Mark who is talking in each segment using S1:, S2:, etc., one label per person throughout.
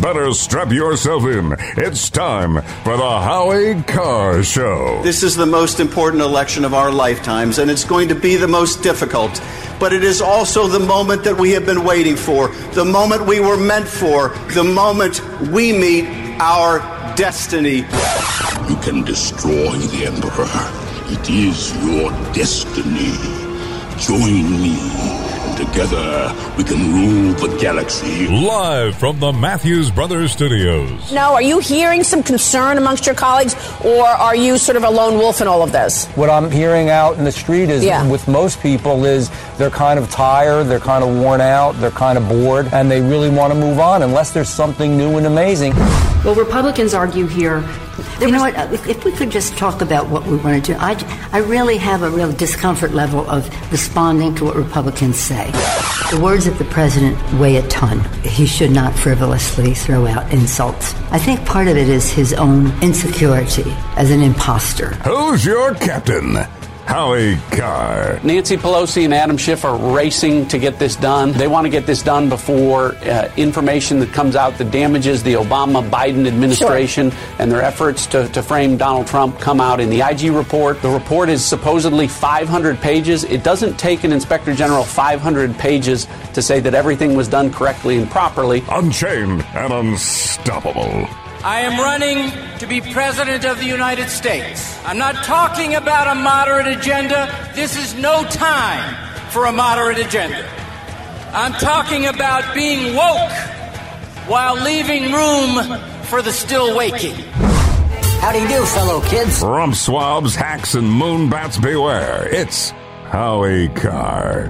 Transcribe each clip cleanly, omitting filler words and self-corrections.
S1: better strap yourself in. It's time for the Howie Carr Show.
S2: This is the most important election of our lifetimes, and it's going to be the most difficult. But it is also the moment that we have been waiting for, the moment we were meant for, the moment we meet our destiny.
S3: You can destroy the Emperor. It is your destiny. Join me. Together, we can rule the galaxy.
S1: Live from the Matthews Brothers Studios.
S4: Now, are you hearing some concern amongst your colleagues, or are you sort of a lone wolf in all of this?
S5: What I'm hearing out in the street is, with most people, is they're kind of tired, they're kind of worn out, they're kind of bored, and they really want to move on unless there's something new and amazing.
S6: Well, Republicans argue here.
S7: You know what? If we could just talk about what we want to do. I really have a real discomfort level of responding to what Republicans say. The words of the president weigh a ton. He should not frivolously throw out insults. I think part of it is his own insecurity as an imposter.
S1: Who's your captain? Howie Carr.
S8: Nancy Pelosi and Adam Schiff are racing to get this done. They want to get this done before information that comes out that damages the Obama-Biden administration and their efforts to frame Donald Trump come out in the IG report. The report is supposedly 500 pages. It doesn't take an Inspector General 500 pages to say that everything was done correctly and properly.
S1: Unchained and unstoppable.
S9: I am running to be President of the United States. I'm not talking about a moderate agenda. This is no time for a moderate agenda. I'm talking about being woke while leaving room for the still waking.
S10: How do you do, fellow kids?
S1: Rump swabs, hacks, and moonbats beware. It's Howie Carr.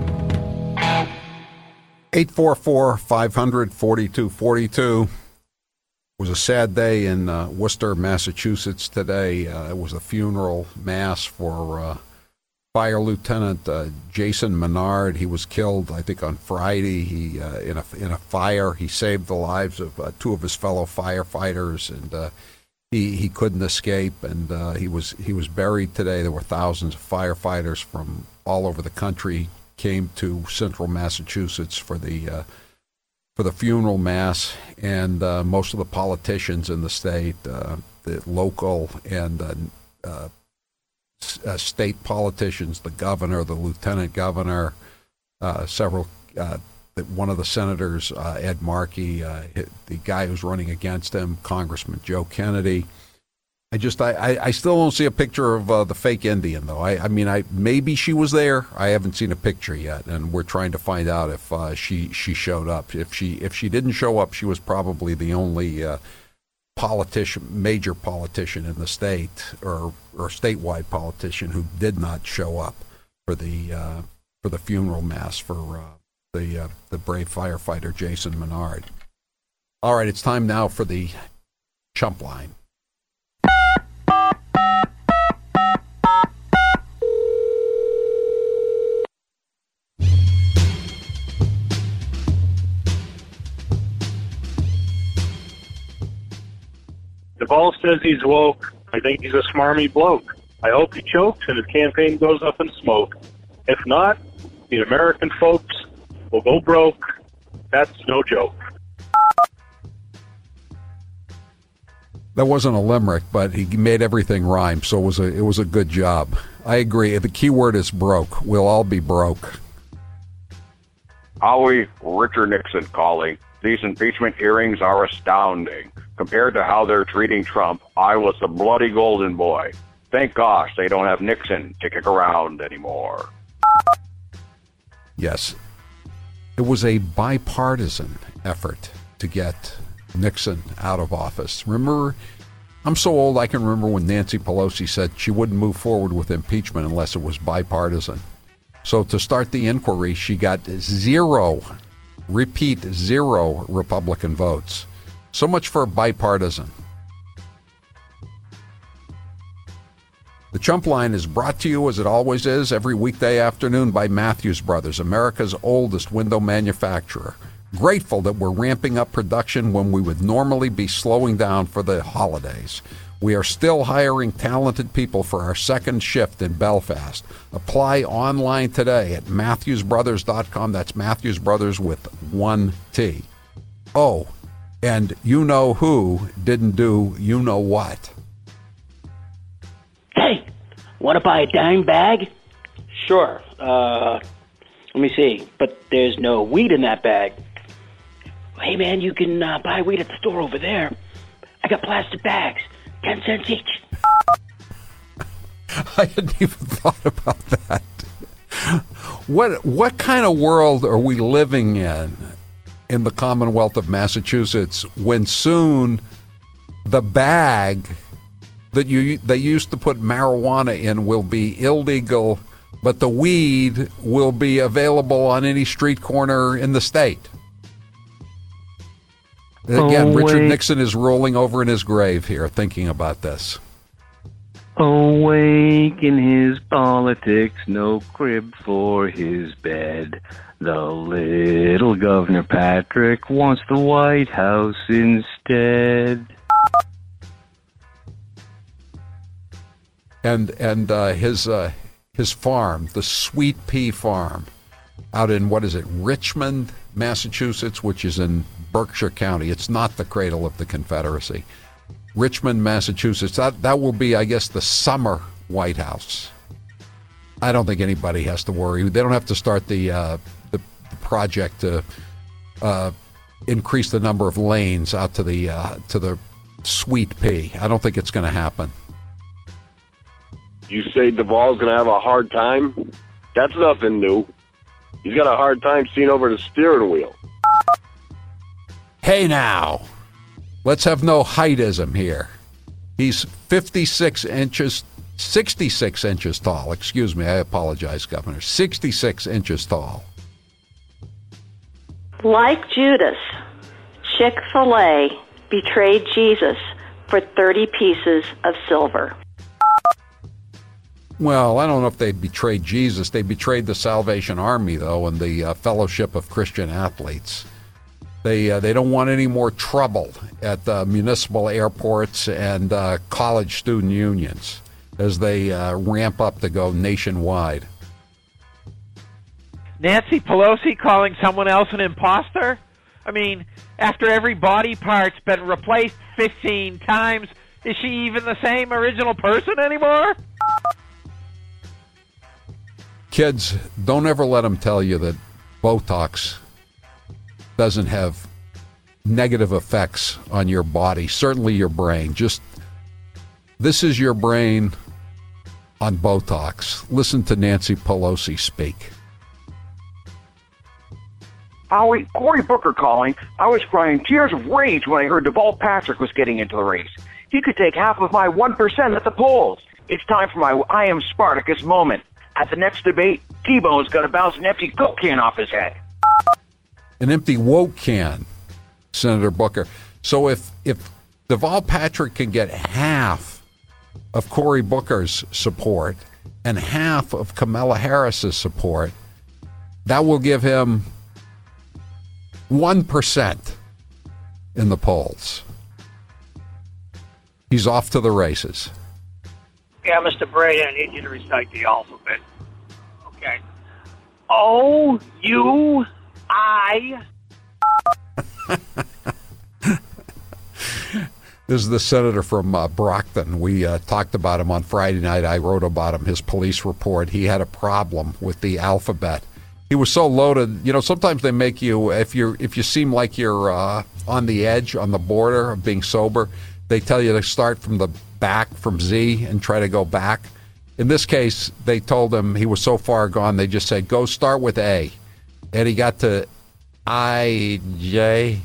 S11: 844-500-4242. It was a sad day in Worcester, Massachusetts today. It was a funeral mass for Fire Lieutenant Jason Menard. He was killed, I think, on Friday. He in a fire. He saved the lives of two of his fellow firefighters, and he couldn't escape. And he was buried today. There were thousands of firefighters from all over the country came to central Massachusetts for the funeral mass, and most of the politicians in the state, the local and state politicians, the governor, the lieutenant governor, several, one of the senators, Ed Markey, the guy who's running against him, Congressman Joe Kennedy. I still don't see a picture of the fake Indian, though. I mean, maybe she was there. I haven't seen a picture yet, and we're trying to find out if she showed up. If she didn't show up, she was probably the only major politician in the state or statewide politician who did not show up for the funeral mass for the brave firefighter Jason Menard. All right, it's time now for the Chump Line.
S12: Duvall says he's woke. I think he's a smarmy bloke. I hope he chokes and his campaign goes up in smoke. If not, the American folks will go broke. That's no joke.
S11: That wasn't a limerick, but he made everything rhyme, so it was a good job. I agree. The key word is broke. We'll all be broke.
S13: Howie, Richard Nixon calling. These impeachment hearings are astounding. Compared to how they're treating Trump, I was the bloody golden boy. Thank gosh they don't have Nixon to kick around anymore.
S11: Yes. It was a bipartisan effort to get Nixon out of office. Remember, I'm so old I can remember when Nancy Pelosi said she wouldn't move forward with impeachment unless it was bipartisan. So to start the inquiry, she got zero Republican votes. So much for bipartisan. The Chump Line is brought to you, as it always is, every weekday afternoon by Matthews Brothers, America's oldest window manufacturer. Grateful that we're ramping up production when we would normally be slowing down for the holidays. We are still hiring talented people for our second shift in Belfast. Apply online today at MatthewsBrothers.com. That's Matthews Brothers with one T. Oh, and you know who didn't do you know what.
S14: Hey, want to buy a dime bag? Sure. Let me see. But there's no weed in that bag. Hey, man, you can buy weed at the store over there. I got plastic bags, 10 cents each.
S11: I hadn't even thought about that. What kind of world are we living in the Commonwealth of Massachusetts when soon the bag that they used to put marijuana in will be illegal, but the weed will be available on any street corner in the state? Again, Richard Nixon is rolling over in his grave here thinking about this.
S15: Awake in his politics, no crib for his bed. The little Governor Patrick wants the White House instead.
S11: And his farm, the Sweet Pea Farm, out in, Richmond, Massachusetts, which is in Berkshire County. It's not the cradle of the Confederacy. Richmond, Massachusetts. That will be, I guess, the summer White House. I don't think anybody has to worry. They don't have to start the project to increase the number of lanes out to the Sweet Pea. I don't think it's going to happen.
S16: You say Duvall's going to have a hard time? That's nothing new. He's got a hard time seeing over the steering wheel.
S11: Hey now, let's have no heightism here. He's 66 inches tall. Excuse me, I apologize, Governor. 66 inches tall.
S17: Like Judas, Chick-fil-A betrayed Jesus for 30 pieces of silver.
S11: Well, I don't know if they betrayed Jesus. They betrayed the Salvation Army, though, and the Fellowship of Christian Athletes. They don't want any more trouble at municipal airports and college student unions as they ramp up to go nationwide.
S18: Nancy Pelosi calling someone else an imposter? I mean, after every body part's been replaced 15 times, is she even the same original person anymore?
S11: Kids, don't ever let them tell you that Botox doesn't have negative effects on your body, certainly your brain. This is your brain on Botox. Listen to Nancy Pelosi speak.
S19: Howie, Cory Booker calling. I was crying tears of rage when I heard Deval Patrick was getting into the race. He could take half of my 1% at the polls. It's time for my I am Spartacus moment. At the next debate, T-Bone's going to bounce an empty Coke can off his head.
S11: An empty woke can, Senator Booker. So if Deval Patrick can get half of Cory Booker's support and half of Kamala Harris's support, that will give him 1% in the polls. He's off to the races.
S20: Yeah, Mr. Brady, I need you to recite the alphabet. Okay. O-U-I.
S11: This is the senator from Brockton. We talked about him on Friday night. I wrote about him, his police report. He had a problem with the alphabet. He was so loaded. You know, sometimes they make you, if you seem like you're on the edge, on the border of being sober, they tell you to start from the back, from Z, and try to go back. In this case, they told him he was so far gone, they just said, go start with A. And he got to I, J,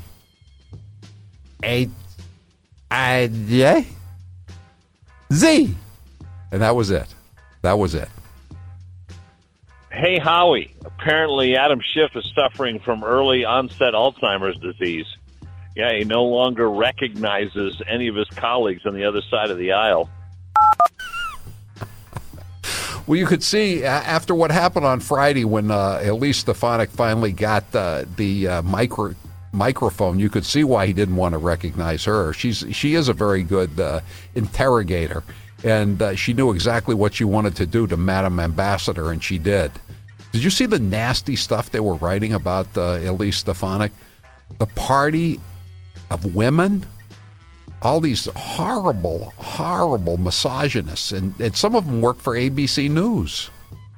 S11: A, I, J, Z. And that was it. That was it.
S21: Hey, Howie. Apparently, Adam Schiff is suffering from early onset Alzheimer's disease. Yeah, he no longer recognizes any of his colleagues on the other side of the aisle.
S11: Well, you could see after what happened on Friday when Elise Stefanik finally got the microphone, you could see why he didn't want to recognize her. She is a very good interrogator, and she knew exactly what she wanted to do to Madam Ambassador, and she did. Did you see the nasty stuff they were writing about Elise Stefanik? The party of women. All these horrible, horrible misogynists, and some of them work for ABC News.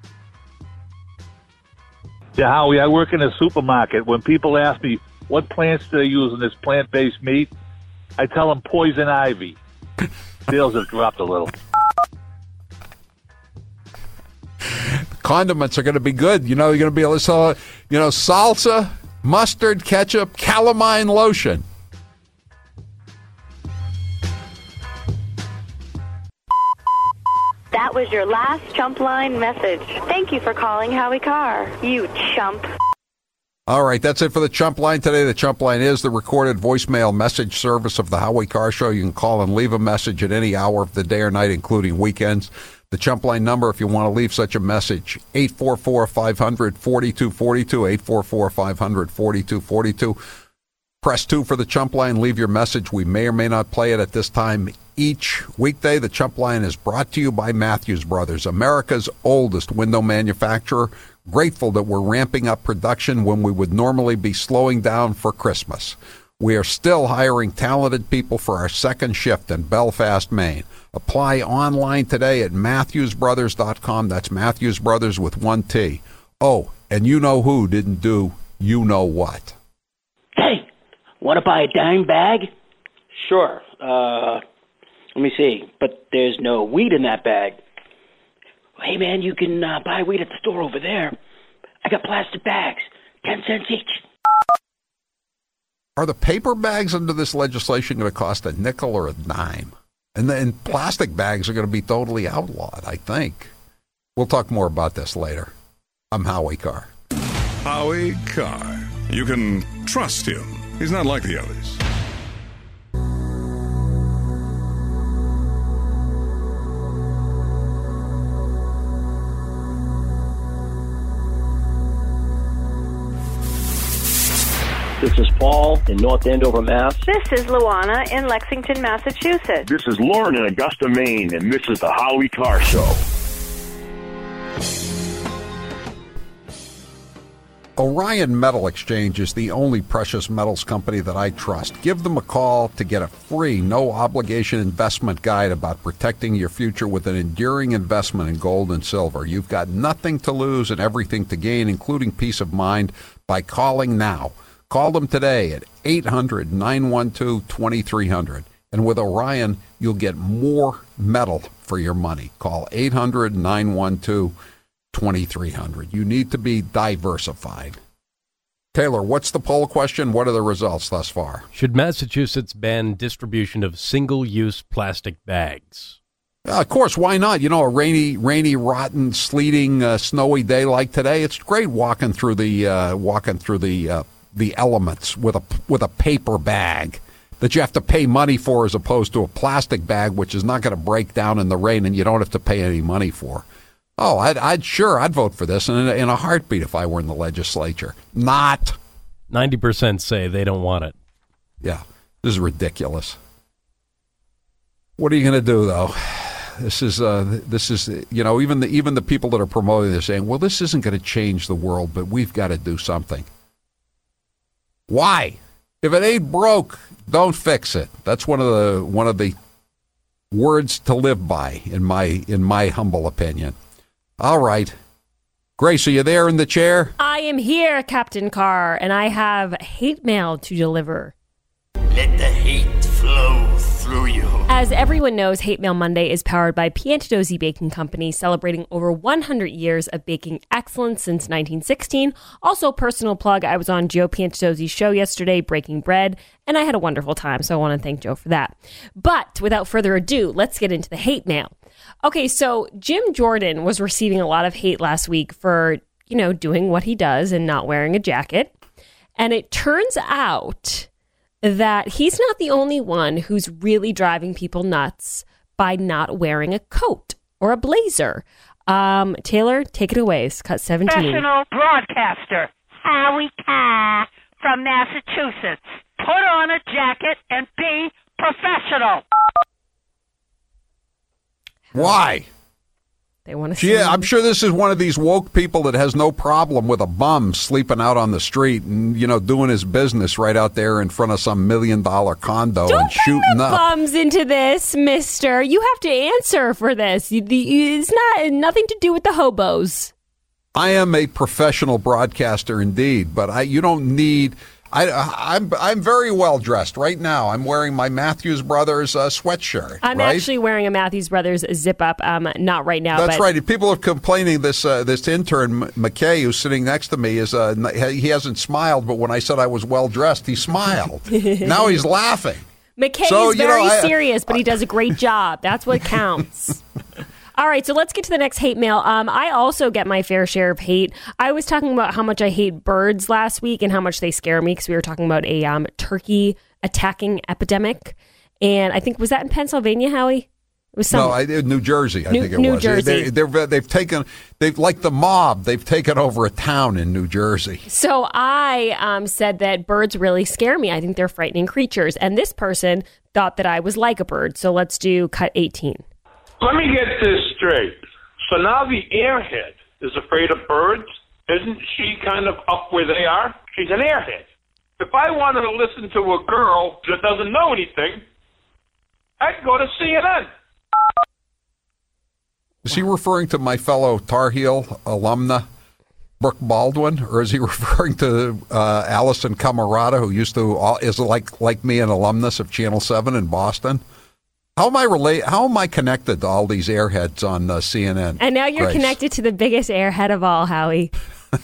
S2: Yeah, Howie, I work in a supermarket. When people ask me what plants do they use in this plant-based meat, I tell them poison ivy. Sales have dropped a little.
S11: Condiments are going to be good. You know, you're going to be able to sell, salsa, mustard, ketchup, calamine lotion.
S17: That was your last Chump Line message. Thank you for calling Howie Carr, you chump.
S11: All right, that's it for the Chump Line today. The Chump Line is the recorded voicemail message service of the Howie Carr Show. You can call and leave a message at any hour of the day or night, including weekends. The Chump Line number, if you want to leave such a message, 844-500-4242, 844-500-4242. Press 2 for the Chump Line. Leave your message. We may or may not play it at this time each weekday. The Chump Line is brought to you by Matthews Brothers, America's oldest window manufacturer. Grateful that we're ramping up production when we would normally be slowing down for Christmas. We are still hiring talented people for our second shift in Belfast, Maine. Apply online today at MatthewsBrothers.com. That's Matthews Brothers with one T. Oh, and you know who didn't do you know what.
S14: Hey, want to buy a dime bag? Sure. Let me see. But there's no weed in that bag. Hey, man, you can buy weed at the store over there. I got plastic bags, 10 cents each.
S11: Are the paper bags under this legislation going to cost a nickel or a dime? And then plastic bags are going to be totally outlawed, I think. We'll talk more about this later. I'm Howie Carr.
S1: Howie Carr. You can trust him. He's not like the others.
S22: This is Paul in North Andover, Mass.
S17: This is Luana in Lexington, Massachusetts.
S3: This is Lauren in Augusta, Maine, and this is the Howie Carr Show.
S11: Orion Metal Exchange is the only precious metals company that I trust. Give them a call to get a free, no-obligation investment guide about protecting your future with an enduring investment in gold and silver. You've got nothing to lose and everything to gain, including peace of mind, by calling now. Call them today at 800-912-2300. And with Orion, you'll get more metal for your money. Call 800-912-2300. You need to be diversified. Taylor, what's the poll question? What are the results thus far?
S23: Should Massachusetts ban distribution of single-use plastic bags?
S11: Of course, why not? You know, a rainy, rotten, sleeting, snowy day like today, it's great walking through the elements with a paper bag that you have to pay money for, as opposed to a plastic bag, which is not going to break down in the rain and you don't have to pay any money for. Oh, I'd vote for this in a heartbeat if I were in the legislature. Not.
S23: 90% say they don't want it.
S11: Yeah, this is ridiculous. What are you going to do, though? This is even the people that are promoting this saying, well, this isn't going to change the world, but we've got to do something. Why? If it ain't broke, don't fix it. That's one of the words to live by in my humble opinion. All right. Grace, are you there in the chair?
S24: I am here, Captain Carr, and I have hate mail to deliver.
S10: Let the hate flow through you.
S24: As everyone knows, Hate Mail Monday is powered by Piantadosi Baking Company, celebrating over 100 years of baking excellence since 1916. Also, personal plug, I was on Joe Piantadosi's show yesterday, Breaking Bread, and I had a wonderful time, so I want to thank Joe for that. But without further ado, let's get into the hate mail. Okay, so Jim Jordan was receiving a lot of hate last week for, doing what he does and not wearing a jacket. And it turns out that he's not the only one who's really driving people nuts by not wearing a coat or a blazer. Taylor, take it away. It's cut 17.
S25: Professional broadcaster Howie Carr from Massachusetts. Put on a jacket and be professional.
S11: Why?
S24: They want to.
S11: Yeah, I'm sure this is one of these woke people that has no problem with a bum sleeping out on the street and, doing his business right out there in front of some $1 million condo and shooting up.
S24: Bums into this, mister. You have to answer for this. It's nothing to do with the hobos.
S11: I am a professional broadcaster indeed, but you don't need. I'm very well dressed right now. I'm wearing my Matthews Brothers sweatshirt.
S24: I'm actually wearing a Matthews Brothers zip up. Not right now.
S11: That's right. People are complaining. This intern McKay, who's sitting next to me, he hasn't smiled. But when I said I was well dressed, he smiled. Now he's laughing.
S24: McKay is very serious, but he does a great job. That's what counts. All right, so let's get to the next hate mail. I also get my fair share of hate. I was talking about how much I hate birds last week and how much they scare me because we were talking about a turkey attacking epidemic. And I think, was that in Pennsylvania, Howie? It was
S11: New Jersey, I think it was.
S24: New Jersey.
S11: They've like the mob, they've taken over a town in New Jersey.
S24: So I said that birds really scare me. I think they're frightening creatures. And this person thought that I was like a bird. So let's do cut 18.
S4: Let me get this straight. So now the airhead is afraid of birds? Isn't she kind of up where they are? She's an airhead. If I wanted to listen to a girl that doesn't know anything, I'd go to CNN.
S11: Is he referring to my fellow Tar Heel alumna, Brooke Baldwin, or is he referring to Allison Camarada, who is like me, an alumnus of Channel 7 in Boston? How am I connected to all these airheads on CNN?
S24: And now you're connected to the biggest airhead of all, Howie.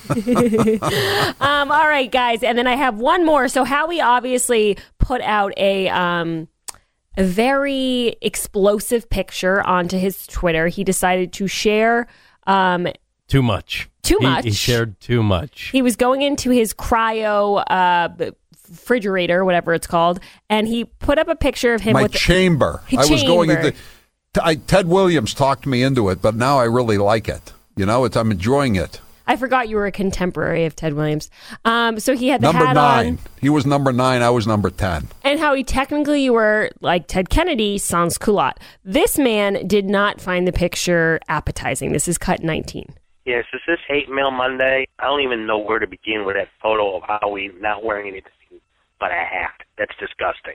S24: All right, guys. And then I have one more. So Howie obviously put out a very explosive picture onto his Twitter. He decided to share
S23: too much. He shared too much.
S24: He was going into his cryo refrigerator, whatever it's called, and he put up a picture of him
S11: with chamber. I was going into Ted Williams talked me into it, but now I really like it. I'm enjoying it.
S24: I forgot you were a contemporary of Ted Williams. So he had the
S11: number
S24: hat
S11: 9.
S24: on.
S11: He was number 9. I was number 10.
S24: And how technically you were like Ted Kennedy, sans culotte. This man did not find the picture appetizing. This is cut 19.
S5: Yes, is this Hate Mail Monday? I don't even know where to begin with that photo of Howie not wearing anything but a hat. That's disgusting.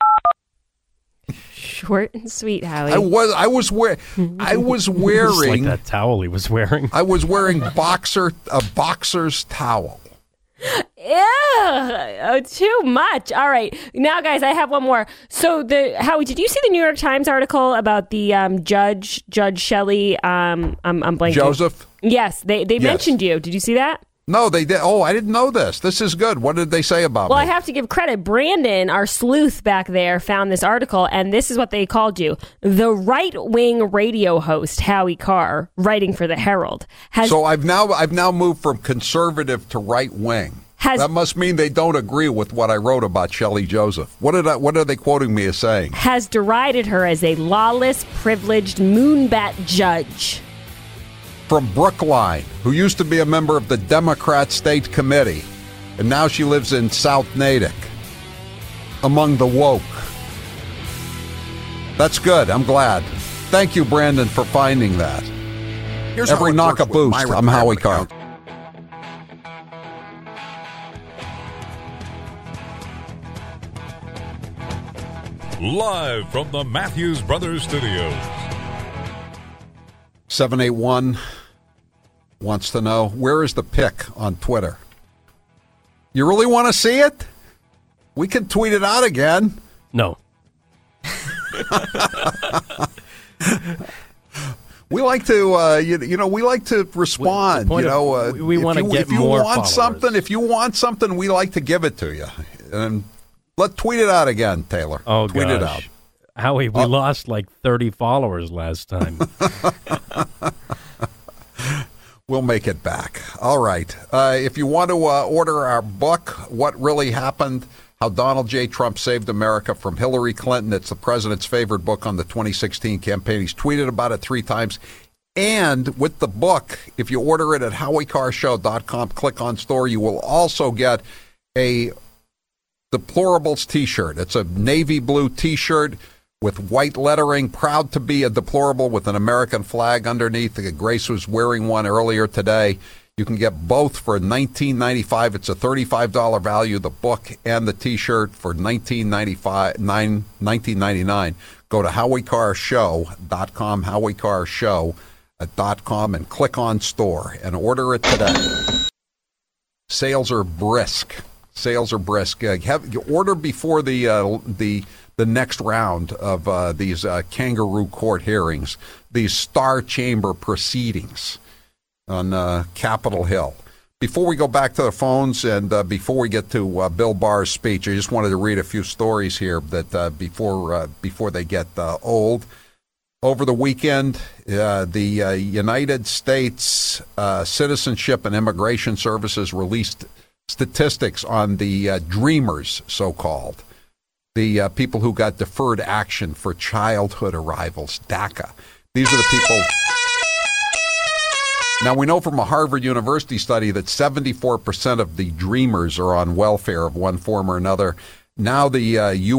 S24: Short and sweet, Howie.
S11: I was wearing
S23: like that towel he was wearing.
S11: I was wearing a boxer's towel.
S24: Ew, too much. All right. Now, guys, I have one more. So, Howie, did you see the New York Times article about the Judge Shelley? I'm blanking.
S11: Joseph?
S24: Yes, they mentioned you. Did you see that?
S11: No, they did. Oh, I didn't know this. This is good. What did they say about me?
S24: Well, I have to give credit. Brandon, our sleuth back there, found this article, and this is what they called you. The right-wing radio host, Howie Carr, writing for the Herald.
S11: So I've now moved from conservative to right-wing. That must mean they don't agree with what I wrote about Shelley Joseph. What are they quoting me as saying?
S24: Has derided her as a lawless, privileged moonbat judge.
S11: From Brookline, who used to be a member of the Democrat State Committee, and now she lives in South Natick, among the woke. That's good. I'm glad. Thank you, Brandon, for finding that.
S6: Here's
S11: Every knock a boost. I'm Howie Carr.
S1: Live from the Matthews Brothers Studios.
S11: 781 wants to know, where is the pic on Twitter? You really want to see it? We can tweet it out again.
S23: No.
S11: We like to, we like to respond.
S23: We want to get more followers.
S11: If you want something, we like to give it to you. And tweet it out again, Taylor.
S23: Oh,
S11: tweet
S23: gosh.
S11: it out.
S23: Howie, we lost like 30 followers last time.
S11: We'll make it back. All right. If you want to order our book, What Really Happened, How Donald J. Trump Saved America from Hillary Clinton, it's the president's favorite book on the 2016 campaign. He's tweeted about it 3 times. And with the book, if you order it at HowieCarrShow.com, click on store, you will also get a Deplorables T-shirt. It's a navy blue T-shirt with white lettering, proud to be a deplorable with an American flag underneath. Grace was wearing one earlier today. You can get both for $19.95. It's a $35 value, the book and the T-shirt for $19.99. Go to HowieCarShow.com, HowieCarShow.com, and click on store and order it today. Sales are brisk. Order before the next round of these kangaroo court hearings, these Star Chamber proceedings on Capitol Hill. Before we go back to the phones and before we get to Bill Barr's speech, I just wanted to read a few stories here that before they get old. Over the weekend, the United States Citizenship and Immigration Services released statistics on the Dreamers, so-called, the people who got deferred action for childhood arrivals, DACA. These are the people. Now, we know from a Harvard University study that 74% of the Dreamers are on welfare of one form or another. Now the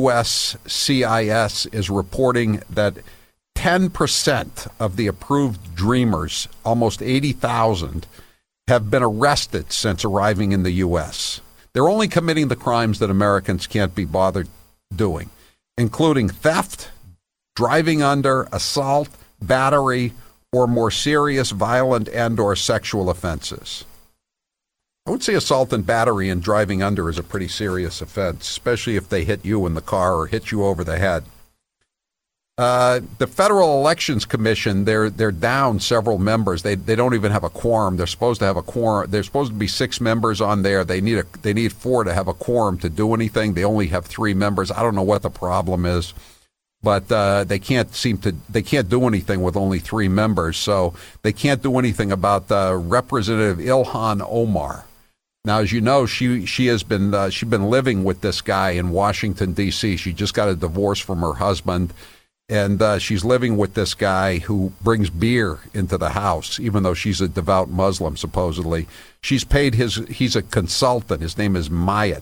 S11: USCIS is reporting that 10% of the approved Dreamers, almost 80,000, have been arrested since arriving in the U.S. They're only committing the crimes that Americans can't be bothered doing, including theft, driving under, assault, battery, or more serious violent and or sexual offenses. I would say assault and battery and driving under is a pretty serious offense, especially if they hit you in the car or hit you over the head. The Federal Elections Commission, they're down several members. They don't even have a quorum. They're supposed to have a quorum. There's supposed to be 6 members on there. They need 4 to have a quorum to do anything. They only have 3 members. I don't know what the problem is, but they can't do anything with only 3 members. So they can't do anything about Representative Ilhan Omar. Now, as you know, she's been living with this guy in Washington D.C. She just got a divorce from her husband. And she's living with this guy who brings beer into the house, even though she's a devout Muslim, supposedly. She's paid he's a consultant. His name is Mynet,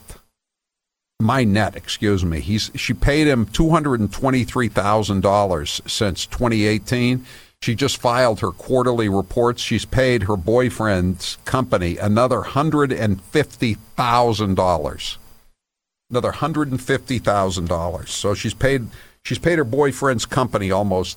S11: excuse me. She paid him $223,000 since 2018. She just filed her quarterly reports. She's paid her boyfriend's company another $150,000. Another $150,000. So she's paid her boyfriend's company almost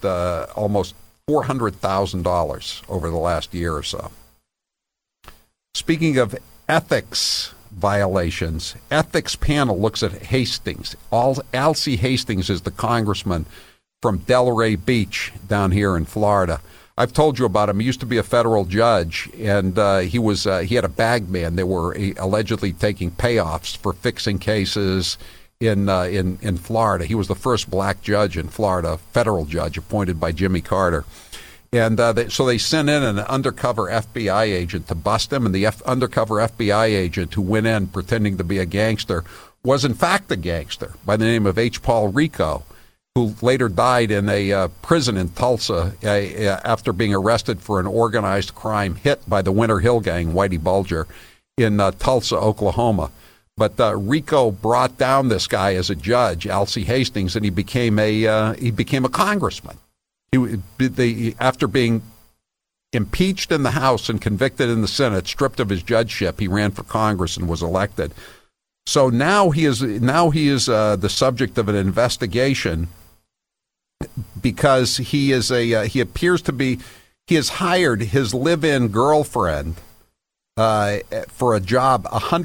S11: $400,000 over the last year or so. Speaking of ethics violations, ethics panel looks at Hastings. Alcee Hastings is the congressman from Delray Beach down here in Florida. I've told you about him. He used to be a federal judge, and he had a bag man. They were allegedly taking payoffs for fixing cases in Florida. He was the first black judge in Florida, federal judge appointed by Jimmy Carter. And so they sent in an undercover FBI agent to bust him, and the undercover FBI agent who went in pretending to be a gangster was in fact a gangster by the name of H. Paul Rico, who later died in a prison in Tulsa after being arrested for an organized crime hit by the Winter Hill Gang, Whitey Bulger, in Tulsa, Oklahoma. But Rico brought down this guy as a judge, Alcee Hastings, and he became a congressman. After being impeached in the House and convicted in the Senate, stripped of his judgeship, he ran for Congress and was elected. So now he is the subject of an investigation because he has hired his live-in girlfriend for a job,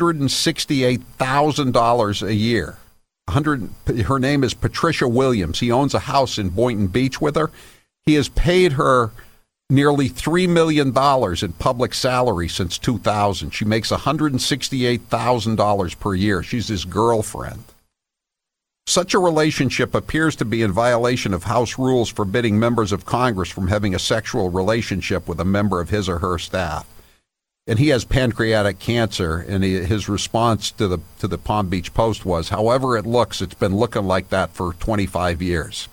S11: $168,000 a year. Her name is Patricia Williams. He owns a house in Boynton Beach with her. He has paid her nearly $3 million in public salary since 2000. She makes $168,000 per year. She's his girlfriend. Such a relationship appears to be in violation of House rules forbidding members of Congress from having a sexual relationship with a member of his or her staff. And he has pancreatic cancer, and his response to the Palm Beach Post was, however it looks, it's been looking like that for 25 years.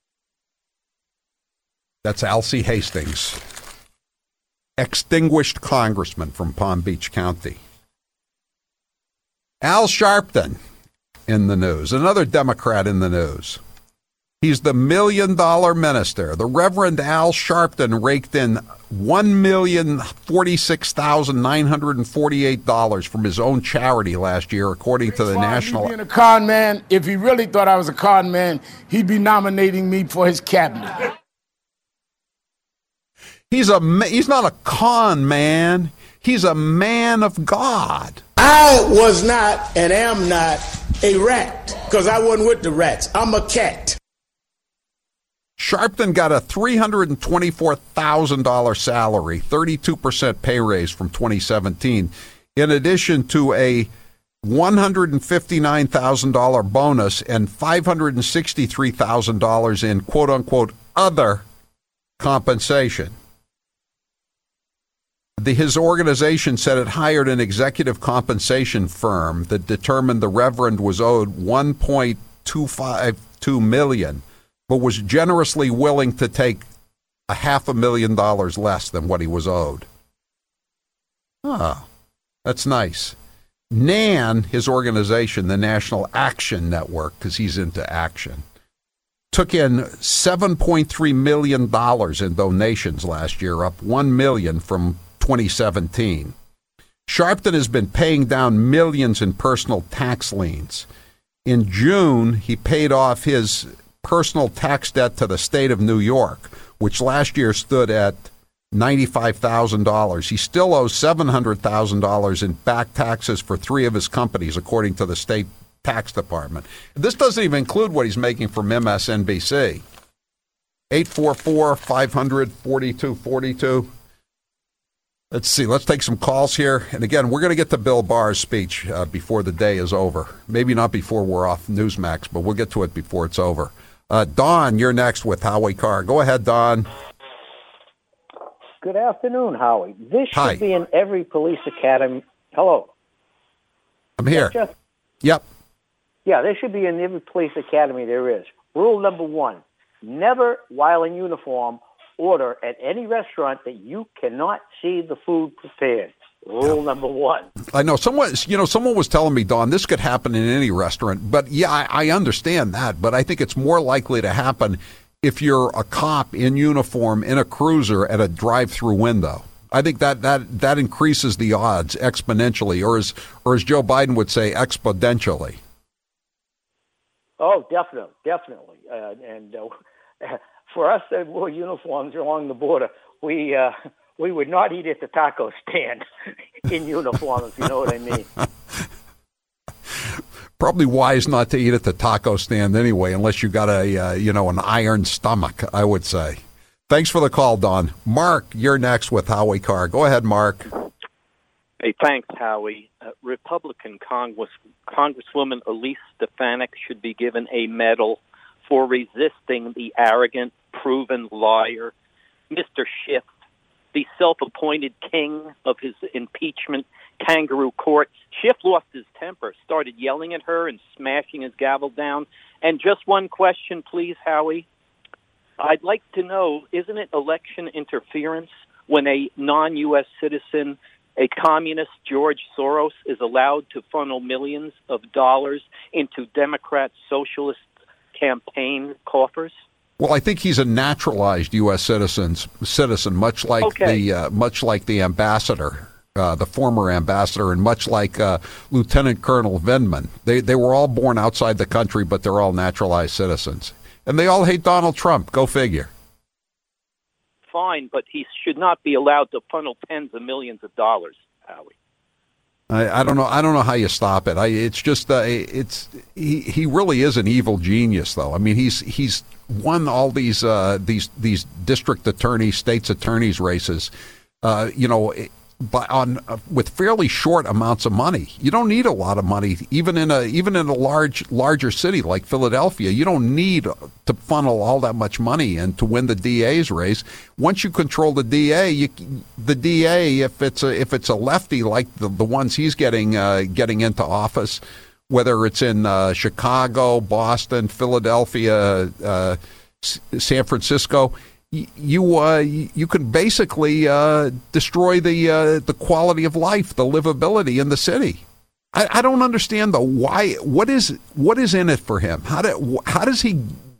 S11: That's Alcee Hastings, extinguished congressman from Palm Beach County. Al Sharpton in the news, another Democrat in the news. He's the $1 million minister. The Reverend Al Sharpton raked in $1,046,948 from his own charity last year, according to the National.
S6: Being a con man, if he really thought I was a con man, he'd be nominating me for his cabinet.
S11: He's not a con man. He's a man of God.
S7: I was not and am not a rat because I wasn't with the rats. I'm a cat.
S11: Sharpton got a $324,000 salary, 32% pay raise from 2017, in addition to a $159,000 bonus and $563,000 in quote-unquote other compensation. His organization said it hired an executive compensation firm that determined the Reverend was owed $1.252 million, but was generously willing to take $500,000 less than what he was owed. Oh, that's nice. NAN, his organization, the National Action Network, because he's into action, took in $7.3 million in donations last year, up $1 million from 2017. Sharpton has been paying down millions in personal tax liens. In June, he paid off his personal tax debt to the state of New York, which last year stood at $95,000. He still owes $700,000 in back taxes for 3 of his companies, according to the state tax department. This doesn't even include what he's making from MSNBC. 844-500-4242. Let's see. Let's take some calls here. And again, we're going to get to Bill Barr's speech before the day is over. Maybe not before we're off Newsmax, but we'll get to it before it's over. Don, you're next with Howie Carr. Go ahead, Don.
S8: Good afternoon, Howie. This should be in every police academy. Hello.
S11: I'm here. Yep.
S8: Yeah, there should be in every police academy there is. Rule number 1, never, while in uniform, order at any restaurant that you cannot see the food prepared. Rule number 1.
S11: I know someone was telling me, Don, this could happen in any restaurant, but yeah, I understand that, but I think it's more likely to happen if you're a cop in uniform in a cruiser at a drive-through window. I think that increases the odds exponentially, or as Joe Biden would say, exponentially.
S8: Oh, definitely. For us that wore uniforms along the border, we would not eat at the taco stand in uniform, if you know what I mean.
S11: Probably wise not to eat at the taco stand anyway, unless you got an iron stomach, I would say. Thanks for the call, Don. Mark, you're next with Howie Carr. Go ahead, Mark.
S9: Hey, thanks, Howie. Republican Congresswoman Elise Stefanik should be given a medal for resisting the arrogant, proven liar, Mr. Schiff, the self-appointed king of his impeachment kangaroo court. Schiff lost his temper, started yelling at her and smashing his gavel down. And just one question, please, Howie. I'd like to know, isn't it election interference when a non-U.S. citizen, a communist, George Soros, is allowed to funnel millions of dollars into Democrat socialist campaign coffers?
S11: Well, I think he's a naturalized U.S. citizen, much like the ambassador, the former ambassador, and much like Lieutenant Colonel Vindman. They were all born outside the country, but they're all naturalized citizens, and they all hate Donald Trump. Go figure.
S9: Fine, but he should not be allowed to funnel tens of millions of dollars, Howie.
S11: I don't know. I don't know how you stop it. It's just he really is an evil genius, though. I mean, he's won all these district attorneys, states attorneys races, with fairly short amounts of money. You don't need a lot of money, even in a larger city like Philadelphia. You don't need to funnel all that much money in to win the DA's race. Once you control the DA, if it's a lefty like the ones he's getting into office, whether it's in Chicago, Boston, Philadelphia, San Francisco, you can basically destroy the quality of life, the livability in the city. I don't understand though why. What is in it for him? How does he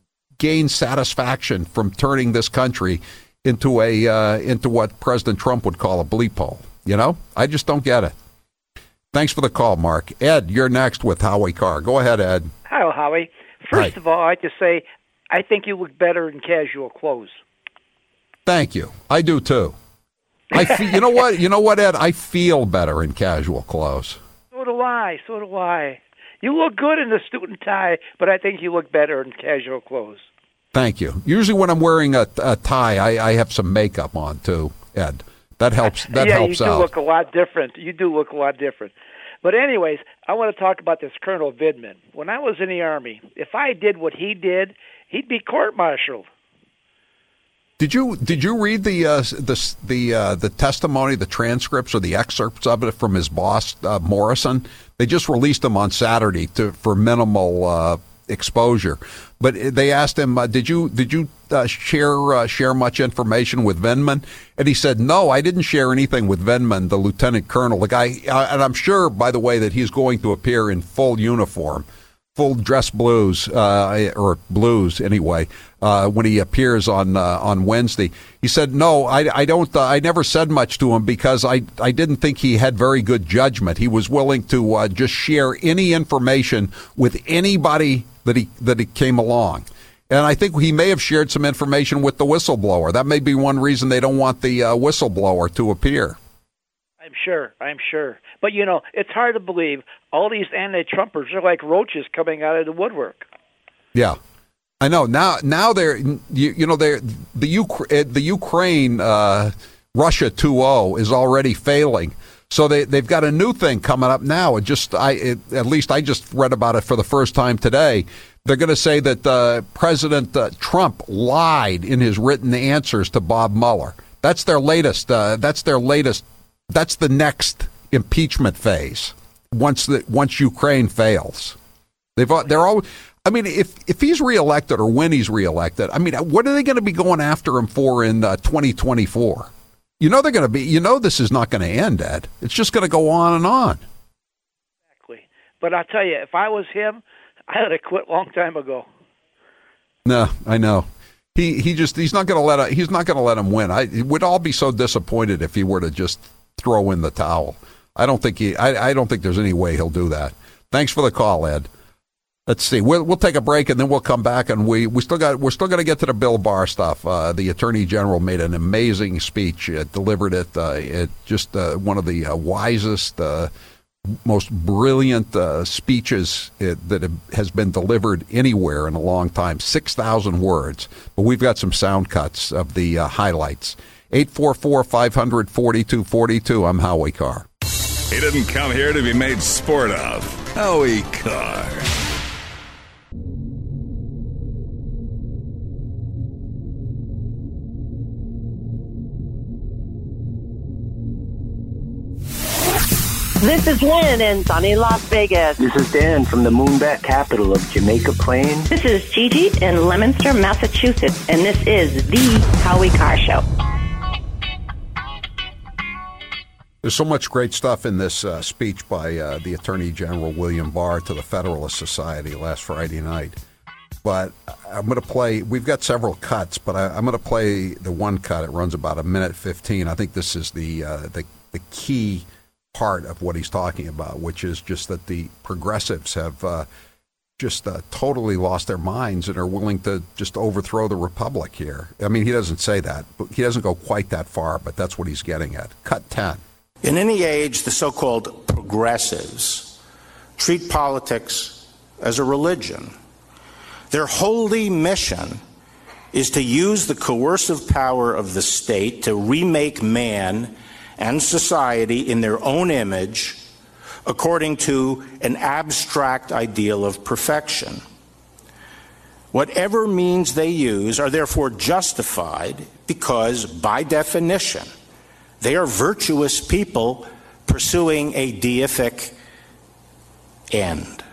S11: gain satisfaction from turning this country into what President Trump would call a bleep hole. You know, I just don't get it. Thanks for the call, Mark. Ed, you're next with Howie Carr. Go ahead, Ed.
S12: Hi, Howie. First of all, I like to say I think you look better in casual clothes.
S11: Thank you. I do too. You know what? You know what, Ed? I feel better in casual clothes.
S12: So do I. You look good in a suit and tie, but I think you look better in casual clothes.
S11: Thank you. Usually when I'm wearing a tie, I have some makeup on too, Ed. That helps. That helps out.
S12: Yeah, you do look a lot different. But anyways, I want to talk about this Colonel Vindman. When I was in the Army, if I did what he did, he'd be court-martialed.
S11: Did you read the testimony, the transcripts, or the excerpts of it from his boss, Morrison? They just released them on Saturday for minimal exposure. But they asked him, did you share much information with Vindman? And he said, no, I didn't share anything with Vindman, the lieutenant colonel, the guy. And I'm sure, by the way, that he's going to appear in full uniform, full dress blues, or blues anyway, when he appears on Wednesday. He said, no, I don't. I never said much to him because I didn't think he had very good judgment. He was willing to just share any information with anybody that he came along. And I think he may have shared some information with the whistleblower. That may be one reason they don't want the whistleblower to appear.
S12: I'm sure. But, you know, it's hard to believe all these anti-Trumpers are like roaches coming out of the woodwork.
S11: Yeah, I know. Now they're, the Ukraine Russia 2-0 is already failing. So they've got a new thing coming up now. At least I just read about it for the first time today. They're going to say that President Trump lied in his written answers to Bob Mueller. That's their latest. That's the next impeachment phase. Once Ukraine fails, they're all. I mean, if he's reelected or when he's reelected, I mean, what are they going to be going after him for in 2024? You know they're going to be. You know this is not going to end, Ed. It's just going to go on and on.
S12: Exactly. But I'll tell you, if I was him, I would have quit a long time ago.
S11: No, I know. He's not going to let him win. We'd all be so disappointed if he were to just throw in the towel. I don't think there's any way he'll do that. Thanks for the call, Ed. Let's see. We'll take a break and then we'll come back, and we're still going to get to the Bill Barr stuff. The Attorney General made an amazing speech. Delivered it. Just one of the wisest, most brilliant speeches that has been delivered anywhere in a long time. 6,000 words. But we've got some sound cuts of the highlights. 844-500-4242. I'm Howie Carr.
S1: He didn't come here to be made sport of. Howie Carr.
S13: This is Lynn in sunny Las Vegas.
S22: This is Dan from the moonbat capital of Jamaica Plain.
S17: This is Gigi in Leominster, Massachusetts, and this is the Howie Carr Show.
S11: There's so much great stuff in this speech by the Attorney General William Barr to the Federalist Society last Friday night. But I'm going to play, we've got several cuts, but I'm going to play the one cut. It runs about 1:15. I think this is the key part of what he's talking about, which is just that the progressives have just totally lost their minds and are willing to just overthrow the republic here. I mean, he doesn't say that, but he doesn't go quite that far, but that's what he's getting at. Cut 10.
S15: In any age, the so-called progressives treat politics as a religion. Their holy mission is to use the coercive power of the state to remake man and society in their own image according to an abstract ideal of perfection. Whatever means they use are therefore justified because, by definition, they are virtuous people pursuing a deific end.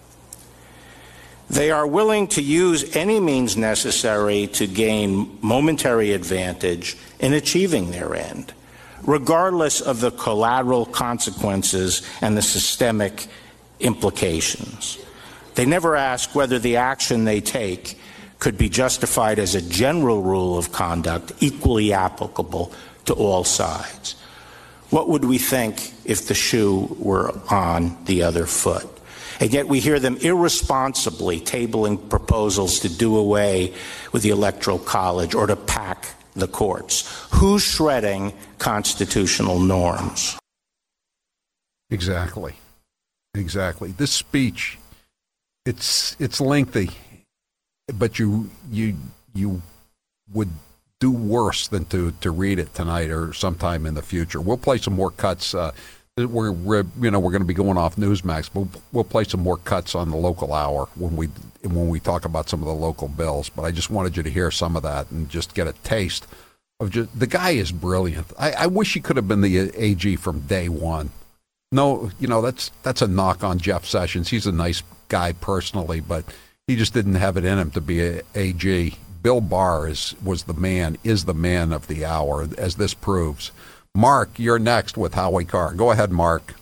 S15: They are willing to use any means necessary to gain momentary advantage in achieving their end, regardless of the collateral consequences and the systemic implications. They never ask whether the action they take could be justified as a general rule of conduct equally applicable to all sides. What would we think if the shoe were on the other foot? And yet we hear them irresponsibly tabling proposals to do away with the Electoral College or to pack the courts. Who's shredding constitutional norms?
S11: Exactly. This speech, it's lengthy, but you would do worse than to read it tonight or sometime in the future. We'll play some more cuts. We're going to be going off Newsmax, but we'll play some more cuts on the local hour when we talk about some of the local bills. But I just wanted you to hear some of that and just get a taste of the guy is brilliant. I wish he could have been the AG from day one. No, that's a knock on Jeff Sessions. He's a nice guy personally, but he just didn't have it in him to be a AG. Bill Barr is the man of the hour, as this proves. Mark, you're next with Howie Carr. Go ahead, Mark.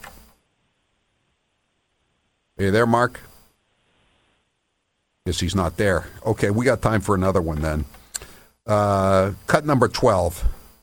S11: Are you there, Mark? Guess he's not there. Okay, we got time for another one then. Cut number 12.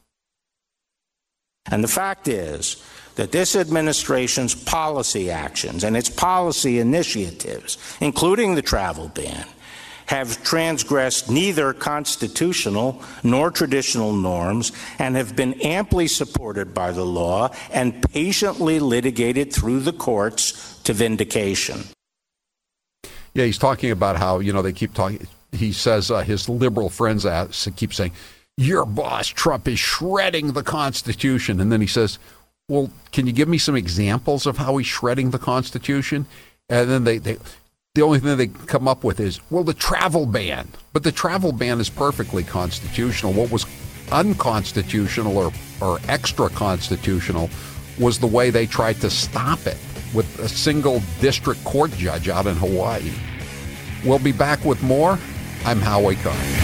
S15: And the fact is that this administration's policy actions and its policy initiatives, including the travel ban, have transgressed neither constitutional nor traditional norms and have been amply supported by the law and patiently litigated through the courts to vindication.
S11: Yeah, he's talking about how, they keep talking. He says his liberal friends keep saying, your boss, Trump, is shredding the Constitution. And then he says, well, can you give me some examples of how he's shredding the Constitution? And then the only thing they come up with is, well, the travel ban. But the travel ban is perfectly constitutional. What was unconstitutional or extra constitutional was the way they tried to stop it with a single district court judge out in Hawaii. We'll be back with more. I'm Howie Carr.